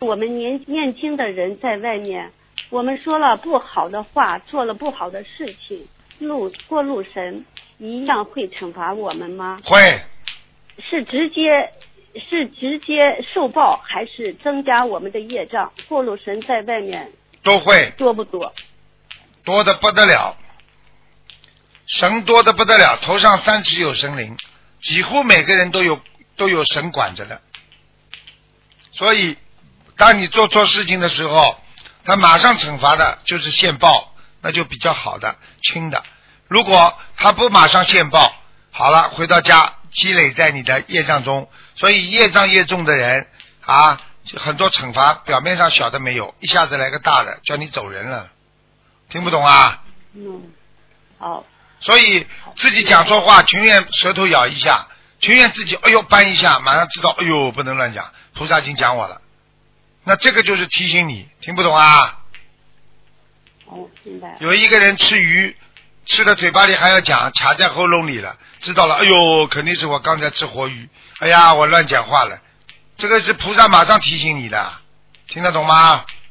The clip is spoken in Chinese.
我们念经的人在外面，我们说了不好的话，做了不好的事情，过路神一样会惩罚我们吗？ 会。 是直接受报，还是增加我们的业障？过路神在外面都会。 多不多？ 多的不得了，神多的不得了，头上三尺有神灵，几乎每个人都有神管着的。所以当你做错事情的时候，他马上惩罚的就是现报，那就比较好的轻的。如果他不马上现报，好了，回到家积累在你的业障中，所以业障越重的人啊，很多惩罚表面上小的没有，一下子来个大的，叫你走人了。听不懂啊？ 好。 所以自己讲错话，情愿舌头咬一下，情愿自己哎呦扳一下，马上知道哎呦不能乱讲，菩萨已经讲我了。那这个就是提醒你，听不懂啊？ 明白。 有一个人吃鱼，吃的嘴巴里还要讲，卡在喉咙里了，知道了，哎呦肯定是我刚才吃活鱼，哎呀我乱讲话了，这个是菩萨马上提醒你的，听得懂吗？